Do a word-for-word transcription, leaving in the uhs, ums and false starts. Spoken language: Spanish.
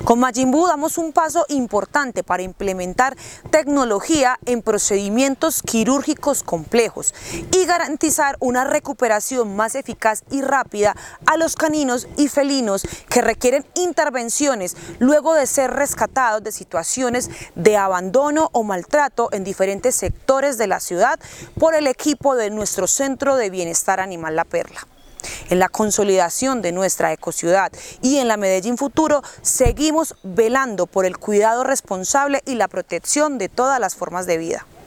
Con Majin Buu damos un paso importante para implementar tecnología en procedimientos quirúrgicos complejos y garantizar una recuperación más eficaz y rápida a los caninos y felinos que requieren intervenciones luego de ser rescatados de situaciones de abandono o maltrato en diferentes sectores de la ciudad por el equipo de nuestro Centro de Bienestar Animal La Perla. En la consolidación de nuestra ecociudad y en la Medellín Futuro seguimos velando por el cuidado responsable y la protección de todas las formas de vida.